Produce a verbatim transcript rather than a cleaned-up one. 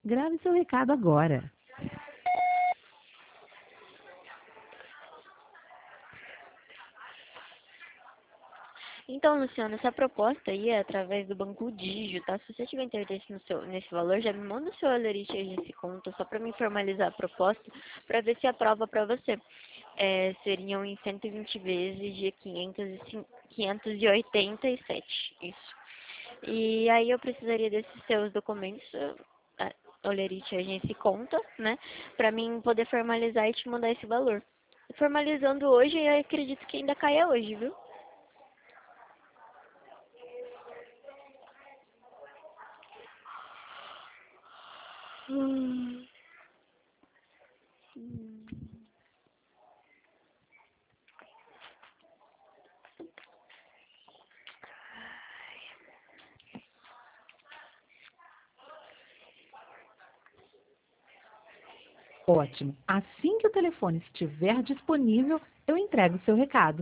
Grave seu recado agora. Então, Luciano, essa proposta aí é através do Banco Digio, tá? Se você tiver interesse no seu, nesse valor, já me manda o seu Alerite Agency Conta, só para me formalizar a proposta, para ver se aprova para você. É, seriam em cento e vinte vezes de quinhentos e oitenta e sete, isso. E aí eu precisaria desses seus documentos, a Olerite Agency Conta, né? Para mim poder formalizar e te mandar esse valor. Formalizando hoje, eu acredito que ainda caia hoje, viu? Hum. Ótimo. Assim que o telefone estiver disponível, eu entrego o seu recado.